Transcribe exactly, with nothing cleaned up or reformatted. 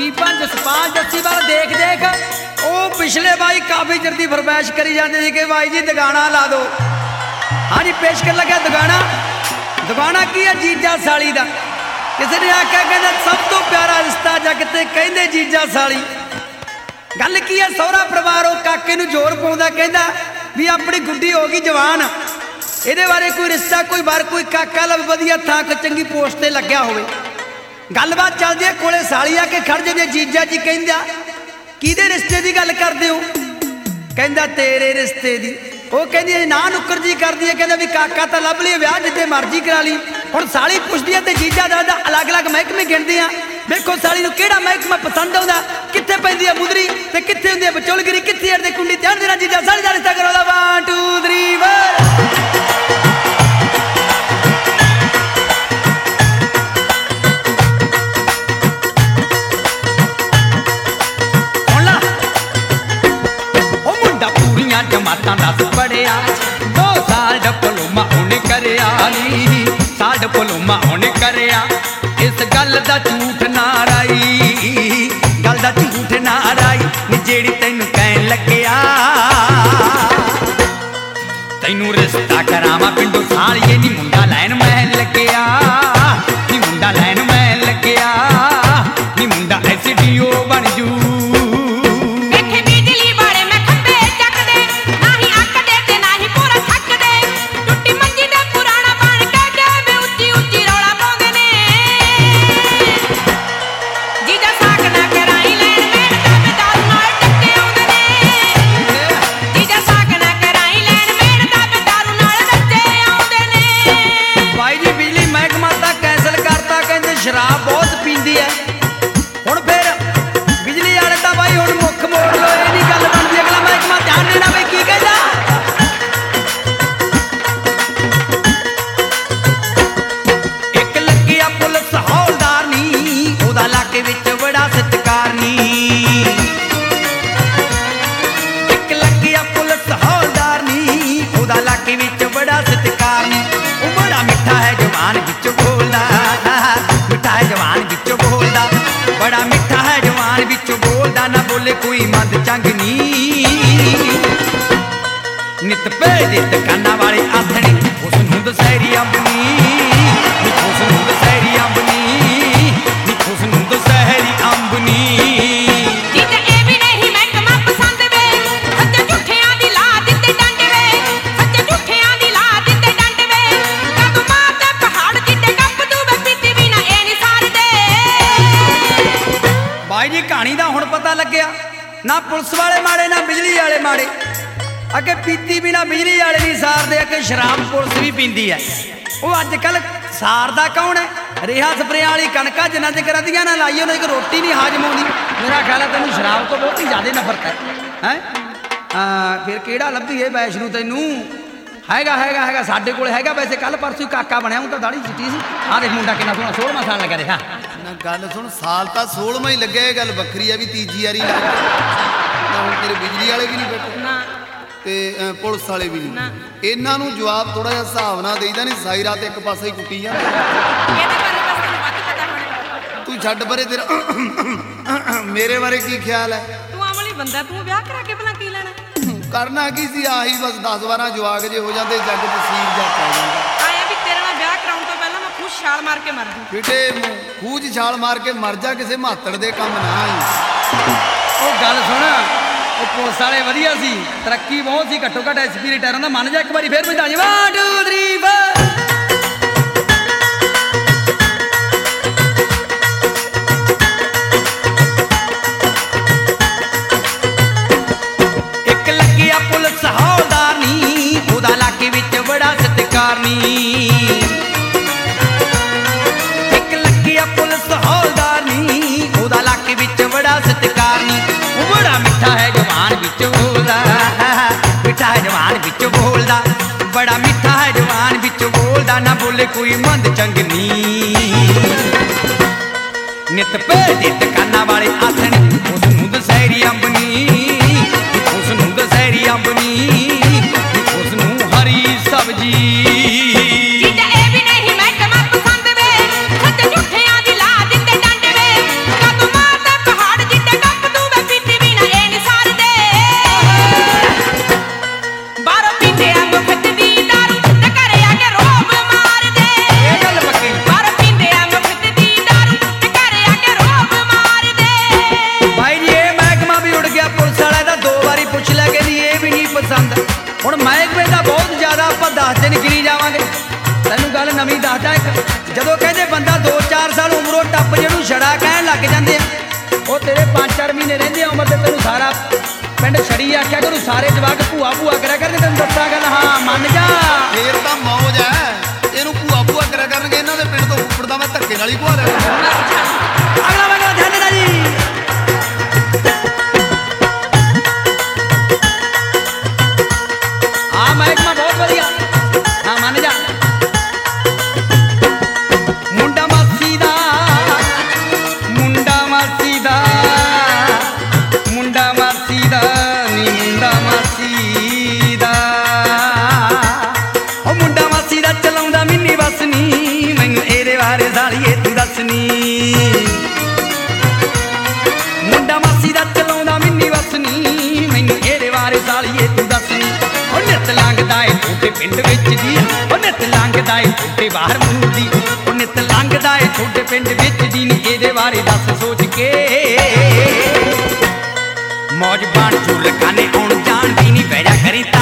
बीबा जसपाल जस्सी वाल देख देख वो पिछले भाई काफ़ी चिर की फरमाइश करी जाते थे कि भाई जी दुगाना ला दो। हाँ जी पेश कर लगे दुगाना। दुगाना की है जीजा साली का। किसी ने आख्या कहते सब तो प्यारा रिश्ता जगते कहते जीजा साली। गल की है सहुरा परिवार वो काके नूं जोर पाउंदा कहंदा भी अपनी गुड्डी हो गई जवान ये बारे कोई रिश्ता कोई बार कोई काका लव वधिया थां कोई चंगी पोस्ट ते लग्या होवे। गलबात चलदी है कोले साली आके खड़ जांदी जीजा जी कहंदा किहदे रिश्ते की गल करदे हो कहंदा तेरे रिश्ते की। वो कहंदी ना नुक्कर जी करदी है कहंदा भी काका तो लभ लिया विआह जिद्दे मर्जी करा ली। हुण साली पुछदी है ते जीजा दादा अलग अलग महकमे गिणदे आ। देखो साली नूं किहड़ा महकमा पसंद आउंदा कित्थे पैंदी है मुदरी ते कित्थे हुंदी है विचोलगिरी कित्थे अड़दे कुंडी ध्यान देना जीजा साली दा रिश्ता करो दा वन टू थ्री फोर। जमातां दस पढ़िया दो साल डिप्लोमा उन्हें करिया नी साल डिप्लोमा उन्हें करिया। इस गल दा झूठ ना राई गल दा झूठ ना राई नी जेड़ी तैनू कहन लग्या तैनू रिश्ता करावां पिंडों सालिए नी मुंडा लैन महल लग्या नी मुंडा लैन महल लग्या नी मुंडा एस डी ओ बन जू। शराब बहुत पींदी है हुण फिर बिजली वाले तो भाई हुण मुख मोड़ लो ये नहीं गल बनती। अगला महकमा ध्यान देना भाई की कहता एक लगिया पुलिस हौलदार नी ओदा इलाके विच बड़ा सत्कार नी। एक लगिया पुलिस हौलदार नी ओदा इलाके विच बड़ा सत्कार नी। वो बड़ा मिठा है जवान विच बोलदा मिठा है जवान बिचों बोलदा बड़ा मिठा है जवान बिचों बोलदा ना बोले कोई मंद चंग नी। नित पे नित काना वाले आथने उस नूं दशहरी अंबनी उस नूं दशहरी अंबनी उस नूं दशहरी अंबनी। कहानी का हुण पता लग्या ना पुलिस वाले माड़े ना बिजली वाले माड़े। अगे पीती भी ना बिजली वाले नहीं सारदे अगे शराब पुलिस भी पींदी है। वो अजकल सारदा कौन है रेहा स्प्रे वाली कणका जिन्ना चर अद्धियां ना लाइए उन्हें रोटी नहीं हाजम आउंदी। मेरा ख्याल है तेन शराब तो बहुत ही ज़्यादा नफरत है हैं फिर केड़ा लभदी है वैश्नू तैनू हैगा हैगा हैगा साडे कोल हैगा। वैसे कल परसों काका बनया हूँ तो दाढ़ी चिट्टी सी आ देख मुंडा कितना सोहना सोलहवां साल लगा देखा ना गल सुन साल तो सोलहवां ही लगे ये गल बखरी है भी तीजी वारी लग हुण तेरे बिजली वाले भी नहीं बैठे ते पुलिस वाले भी नहीं। इन्हां नूं जवाब थोड़ा जिहा हिसाब नाल देईदा नहीं सारी रात एक पासे ही कुट्टी जांदे। तू छड्ड परे तेरा मेरे बारे की ख्याल है तू अमली बंदा तू ब्याह करा के भला की लेना करना की सी आही बस दस बारह जवाक जे हो जाते जग तसीर जा पै जांदा आया भी तेरे नाल ब्याह कराउण तो पहला मैं खूह छाल मार के मर जूं बेटे खूह च छाल मार के मर जा किसी मातड़ दे काम ना आई। ਉਹ ਗੱਲ ਸੁਣ ਉਹ ਪੁਲਿਸ ਵਾਲੇ ਵਧੀਆ ਸੀ ਤਰੱਕੀ ਬਹੁਤ ਸੀ ਘੱਟੋ ਘੱਟ ਐਸਪੀ ਰਿਟਾਇਰ ਹੁੰਦਾ ਮੰਨ ਜਾ ਇੱਕ ਵਾਰੀ ਫੇਰ ਵਧਾ ਜੀ वन टू थ्री फोर। ਇੱਕ ਲੱਗਿਆ ਪੁਲਿਸ ਹੌਲਦਾਰ ਨੀ ਉਹਦਾ ਇਲਾਕੇ ਵਿੱਚ ਬੜਾ ਸਤਿਕਾਰ ਨੀ। ਇੱਕ ਲੱਗਿਆ ਪੁਲਿਸ ਹੌਲਦਾਰ ਨੀ ਉਹਦਾ ਇਲਾਕੇ ਵਿੱਚ बड़ा सत्कार नी। वो बड़ा मिठा है जवान बिच बोलदा मिठा है जवान बिच बोलदा बड़ा मिठा है जवान बिच बोलदा ना बोले कोई मंद चंग नी। नित पे नित काना वाले आथन उस नूं दशहरी अंबनी उस नूं दशहरी अंबनी उस नूं हरी सब्जी। मैं कमा पसंद वे सच झूठियां दी ला दिंदे डंड वे कदों मारदा ਉਹ ਤੇਰੇ ਪੰਜ ਚਾਰ ਮਹੀਨੇ ਰਹਿੰਦੇ ਉਮਰ ਤੇ ਤੈਨੂੰ ਸਾਰਾ ਪਿੰਡ ਛੜੀ ਆਖਿਆ ਕਰੂ ਸਾਰੇ ਜਵਾਕ ਭੂਆ ਭੂਆ ਕਰਿਆ ਕਰਦੇ ਤੈਨੂੰ ਦੱਸਾਂ ਗੱਲ ਹਾਂ ਮੰਨ ਜਾ ਫੇਰ ਤਾਂ ਮੌਜ ਐ ਇਹਨੂੰ ਭੂਆ ਭੂਆ ਕਰਿਆ ਕਰਨਗੇ ਇਹਨਾਂ ਦੇ ਪਿੰਡ ਤੋਂ ਉੱਪਰ ਦਾ ਮੈਂ ਧੱਕੇ ਨਾਲ ਹੀ ਭੂਆ ਲਿਆ ਅਗਲਾ ਵਗਾ ਧਿਆਨ ਦੇਣਾ ਜੀ ਆ ਮਹਿਕਮਾ ਬਹੁਤ ਵਧੀਆ ਹਾਂ ਮੰਨ ਜਾ ਮੁੰਡਾ ਮਾਸੀ ਦਾ ਮੁੰਡਾ ਮਾਸੀ ਦਾ ਮੁੰਡਾ ਮਾਸੀ ਦਾ ਨੀ ਮੁੰਡਾ ਮਾਸੀ ਦਾ ਉਹ ਮੁੰਡਾ ਮਾਸੀ ਦਾ ਚਲਾਉਂਦਾ ਮਿੰਨੀ ਬੱਸ ਨੀ ਮੈਨੂੰ ਇਹਦੇ ਬਾਰੇ ਸਾਲੀਏ ਤੂੰ ਦੱਸਨੀ ਮੁੰਡਾ ਮਾਸੀ ਦਾ ਚਲਾਉਂਦਾ ਮਿੰਨੀ ਬੱਸ ਨੀ ਮੈਨੂੰ ਇਹਦੇ ਬਾਰੇ ਸਾਲੀਏ ਤੂੰ ਦੱਸਨੀ ਉਹ ਨਿੱਤ ਲੰਘਦਾ ਏ ਤੁਹਾਡੇ ਪਿੰਡ ਵਿੱਚ ਦੀ ਉਹ ਨਿੱਤ ਲੰਘਦਾ ਏ ਤੁਹਾਡੇ ਬਾਹਰ ਮੂਰ ਦੀ ਉਹ ਨਿੱਤ ਲੰਘਦਾ ਏ ਤੁਹਾਡੇ ਪਿੰਡ ਵਿੱਚ ਦੀ ਨੀ ਇਹਦੇ ਬਾਰੇ ਦੱਸ ਸੋਚ ਕੇ ਮੌਜ ਬਾਣ ਚੁਰ ਕਾਨੇ ਆਉਣ ਜਾਣ ਦੀ ਨੀ ਬੈਠਾ ਕਰੀ